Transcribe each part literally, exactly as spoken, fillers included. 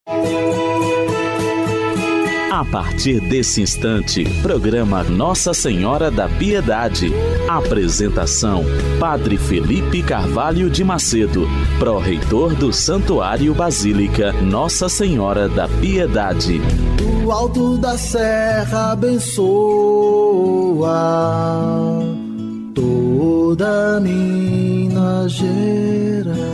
A partir desse instante, programa Nossa Senhora da Piedade. Apresentação: Padre Felipe Carvalho de Macedo, pró-reitor do Santuário Basílica Nossa Senhora da Piedade. Do alto da serra abençoa toda Minas Gerais.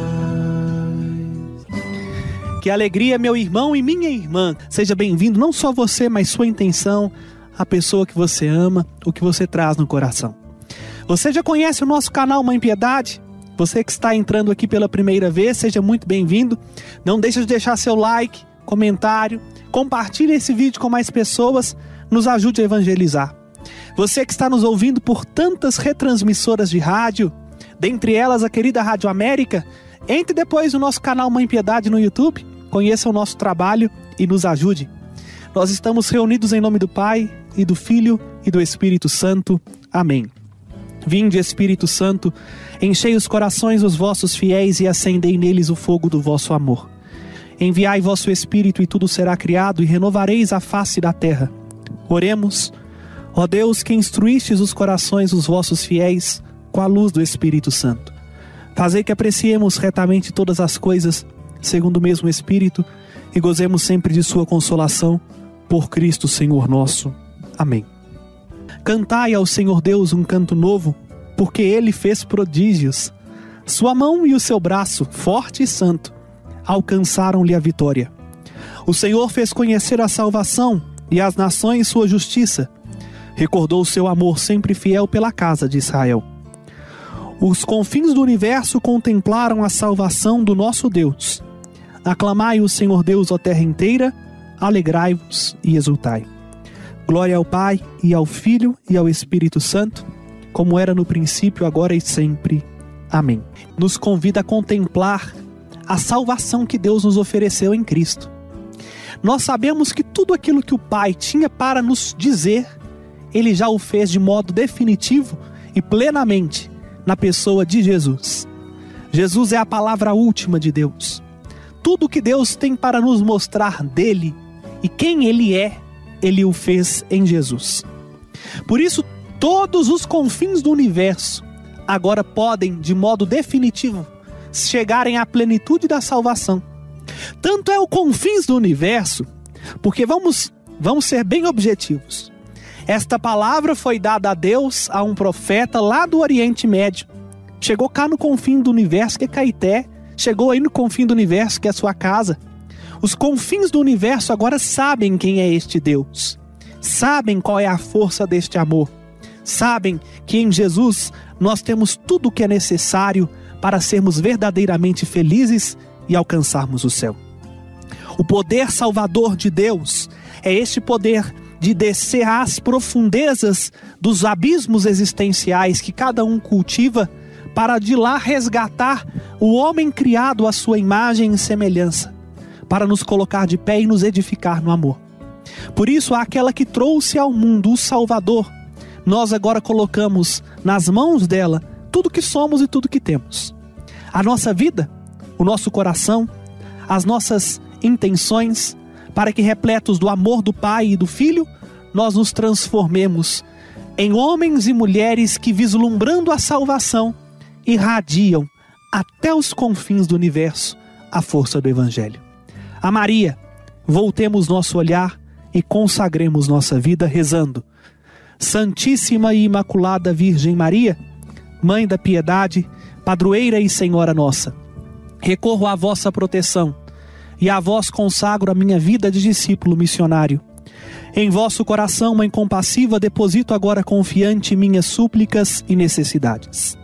Que alegria, meu irmão e minha irmã. Seja bem-vindo, não só você, mas sua intenção, a pessoa que você ama, o que você traz no coração. Você já conhece o nosso canal Mãe Piedade? Você que está entrando aqui pela primeira vez, seja muito bem-vindo. Não deixe de deixar seu like, comentário, compartilhe esse vídeo com mais pessoas, nos ajude a evangelizar. Você que está nos ouvindo por tantas retransmissoras de rádio, dentre elas a querida Rádio América, entre depois no nosso canal Mãe Piedade no YouTube, conheça o nosso trabalho e nos ajude. Nós estamos reunidos em nome do Pai, e do Filho, e do Espírito Santo. Amém. Vinde, Espírito Santo, enchei os corações dos vossos fiéis e acendei neles o fogo do vosso amor. Enviai vosso Espírito e tudo será criado e renovareis a face da terra. Oremos. Ó Deus, que instruístes os corações dos vossos fiéis com a luz do Espírito Santo. Fazei que apreciemos retamente todas as coisas, segundo o mesmo Espírito, e gozemos sempre de sua consolação, por Cristo Senhor nosso. Amém. Cantai ao Senhor Deus um canto novo, porque Ele fez prodígios. Sua mão e o seu braço, forte e santo, alcançaram-lhe a vitória. O Senhor fez conhecer a salvação e às nações sua justiça. Recordou o seu amor sempre fiel pela casa de Israel. Os confins do universo contemplaram a salvação do nosso Deus. Aclamai o Senhor Deus, ó terra inteira, alegrai-vos e exultai. Glória ao Pai, e ao Filho, e ao Espírito Santo, como era no princípio, agora e sempre. Amém. Nos convida a contemplar a salvação que Deus nos ofereceu em Cristo. Nós sabemos que tudo aquilo que o Pai tinha para nos dizer, Ele já o fez de modo definitivo e plenamente na pessoa de Jesus. Jesus é a palavra última de Deus. Tudo que Deus tem para nos mostrar dele e quem Ele é, Ele o fez em Jesus. Por isso, todos os confins do universo agora podem, de modo definitivo, chegarem à plenitude da salvação. Tanto é o confins do universo, porque vamos, vamos ser bem objetivos. Esta palavra foi dada a Deus, a um profeta lá do Oriente Médio. Chegou cá no confim do universo, que é Caeté. Chegou aí no confim do universo, que é sua casa. Os confins do universo agora sabem quem é este Deus. Sabem qual é a força deste amor. Sabem que em Jesus nós temos tudo o que é necessário para sermos verdadeiramente felizes e alcançarmos o céu. O poder salvador de Deus é este poder de descer às profundezas dos abismos existenciais que cada um cultiva, para de lá resgatar o homem criado à sua imagem e semelhança, para nos colocar de pé e nos edificar no amor. Por isso, aquela que trouxe ao mundo o Salvador, nós agora colocamos nas mãos dela tudo que somos e tudo que temos. A nossa vida, o nosso coração, as nossas intenções, para que, repletos do amor do Pai e do Filho, nós nos transformemos em homens e mulheres que, vislumbrando a salvação, irradiam até os confins do universo a força do Evangelho. A Maria, voltemos nosso olhar e consagremos nossa vida rezando: Santíssima e Imaculada Virgem Maria, Mãe da Piedade, Padroeira e Senhora nossa, recorro à vossa proteção e a vós consagro a minha vida de discípulo missionário. Em vosso coração, Mãe compassiva, deposito agora confiante minhas súplicas e necessidades.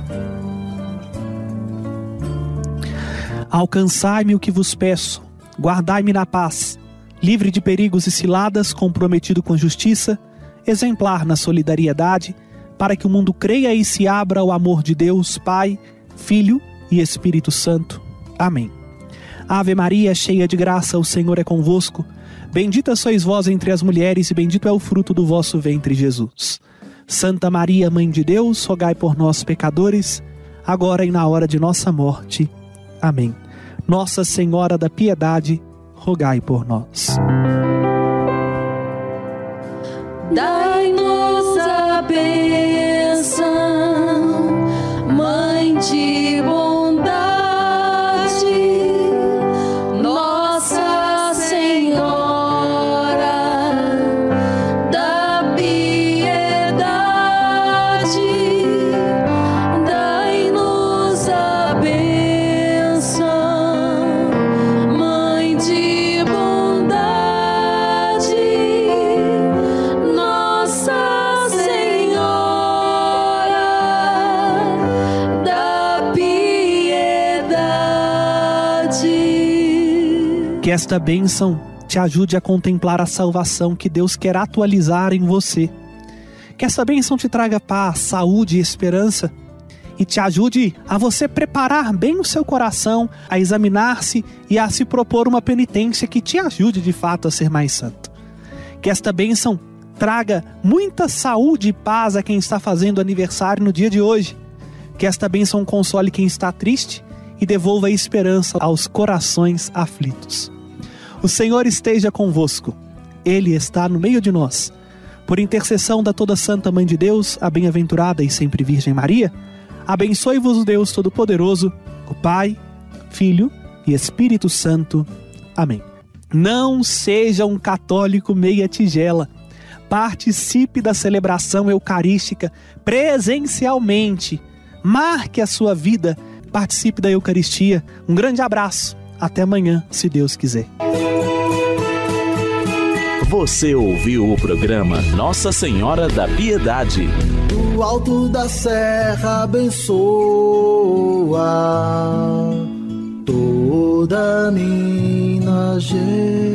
Alcançai-me o que vos peço, guardai-me na paz, livre de perigos e ciladas, comprometido com justiça, exemplar na solidariedade, para que o mundo creia e se abra ao amor de Deus, Pai, Filho e Espírito Santo. Amém. Ave Maria, cheia de graça, o Senhor é convosco. Bendita sois vós entre as mulheres e bendito é o fruto do vosso ventre, Jesus. Santa Maria, Mãe de Deus, rogai por nós, pecadores, agora e na hora de nossa morte. Amém. Nossa Senhora da Piedade, rogai por nós. Dai-nos a bênção, Mãe de bondade, Nossa Senhora da piedade. Dai-nos a bênção, Mãe de bondade, Nossa Senhora da piedade. Que esta bênção te ajude a contemplar a salvação que Deus quer atualizar em você. Que esta bênção te traga paz, saúde e esperança, e te ajude a você preparar bem o seu coração, a examinar-se e a se propor uma penitência que te ajude de fato a ser mais santo. Que esta bênção traga muita saúde e paz a quem está fazendo aniversário no dia de hoje. Que esta bênção console quem está triste e devolva a esperança aos corações aflitos. O Senhor esteja convosco. Ele está no meio de nós. Por intercessão da toda Santa Mãe de Deus, a bem-aventurada e sempre Virgem Maria, abençoe-vos o Deus Todo-Poderoso, o Pai, Filho e Espírito Santo. Amém. Não seja um católico meia tigela. Participe da celebração eucarística presencialmente. Marque a sua vida. Participe da Eucaristia. Um grande abraço. Até amanhã, se Deus quiser. Você ouviu o programa Nossa Senhora da Piedade. Do alto da serra abençoa toda Minas Gerais.